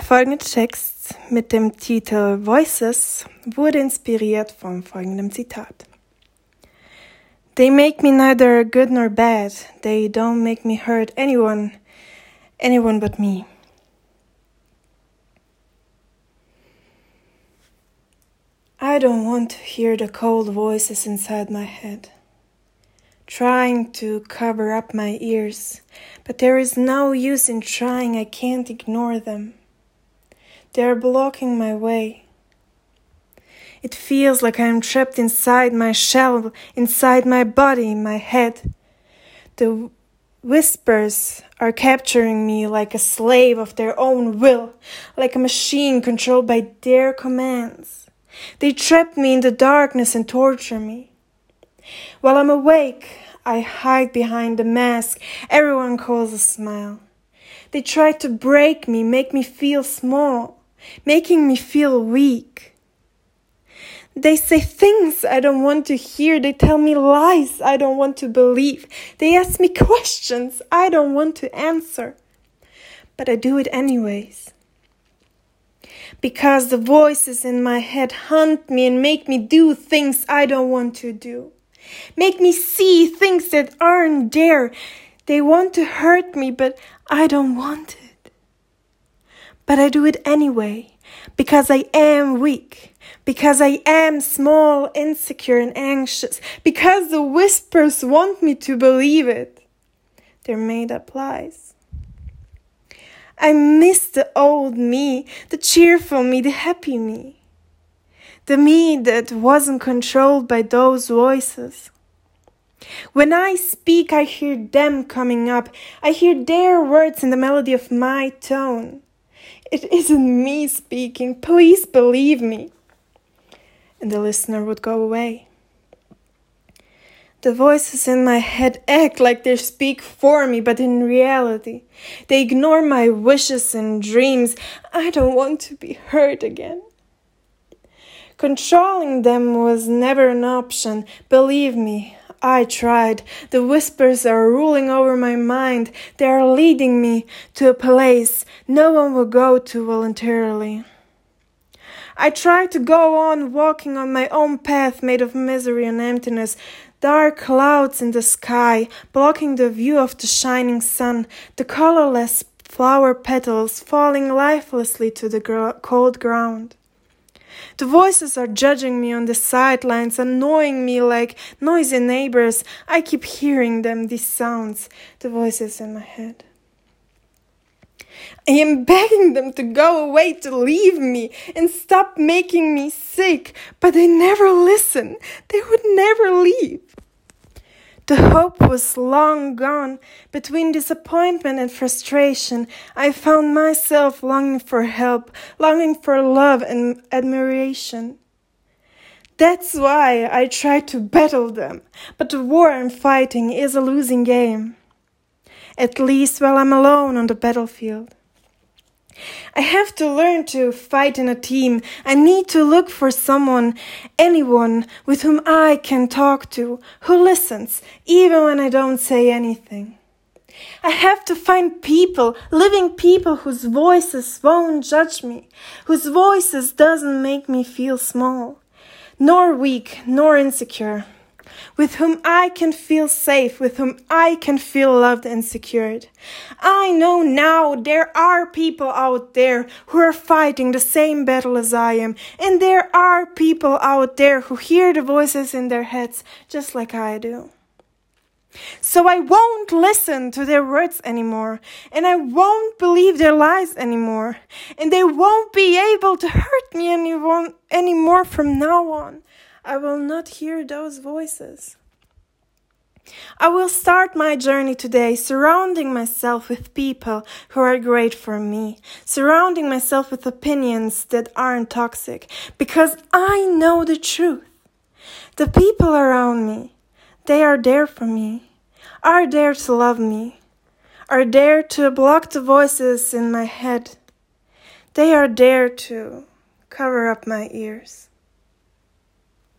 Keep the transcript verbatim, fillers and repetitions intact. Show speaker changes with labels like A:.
A: folgende Text mit dem Titel Voices wurde inspiriert von folgendem Zitat. They make me neither good nor bad. They don't make me hurt anyone, anyone but me. I don't want to hear the cold voices inside my head, trying to cover up my ears, but there is no use in trying. I can't ignore them. They are blocking my way. It feels like I am trapped inside my shell, inside my body, my head. The whispers are capturing me like a slave of their own will, like a machine controlled by their commands. They trap me in the darkness and torture me. While I'm awake, I hide behind the mask everyone calls a smile. They try to break me, make me feel small, making me feel weak. They say things I don't want to hear. They tell me lies I don't want to believe. They ask me questions I don't want to answer. But I do it anyways. Because the voices in my head hunt me and make me do things I don't want to do. Make me see things that aren't there. They want to hurt me, but I don't want it. But I do it anyway, because I am weak, because I am small, insecure, and anxious, because the whispers want me to believe it. They're made up lies. I miss the old me, the cheerful me, the happy me. The me that wasn't controlled by those voices. When I speak, I hear them coming up. I hear their words in the melody of my tone. It isn't me speaking, please believe me. And the listener would go away. The voices in my head act like they speak for me, but in reality, they ignore my wishes and dreams. I don't want to be hurt again. Controlling them was never an option. Believe me, I tried. The whispers are ruling over my mind. They are leading me to a place no one will go to voluntarily. I tried to go on walking on my own path made of misery and emptiness. Dark clouds in the sky, blocking the view of the shining sun, the colorless flower petals falling lifelessly to the gr- cold ground. The voices are judging me on the sidelines, annoying me like noisy neighbors. I keep hearing them, these sounds, the voices in my head. I am begging them to go away, to leave me, and stop making me sick, but they never listen. They would never leave. The hope was long gone. Between disappointment and frustration, I found myself longing for help, longing for love and admiration. That's why I try to battle them, but the war I'm fighting is a losing game. At least while I'm alone on the battlefield. I have to learn to fight in a team. I need to look for someone, anyone with whom I can talk to, who listens, even when I don't say anything. I have to find people, living people whose voices won't judge me, whose voices doesn't make me feel small, nor weak, nor insecure. With whom I can feel safe, with whom I can feel loved and secured. I know now there are people out there who are fighting the same battle as I am, and there are people out there who hear the voices in their heads just like I do. So I won't listen to their words anymore, and I won't believe their lies anymore, and they won't be able to hurt me anyone, anymore from now on. I will not hear those voices. I will start my journey today surrounding myself with people who are great for me, surrounding myself with opinions that aren't toxic, because I know the truth. The people around me, they are there for me, are there to love me, are there to block the voices in my head. They are there to cover up my ears.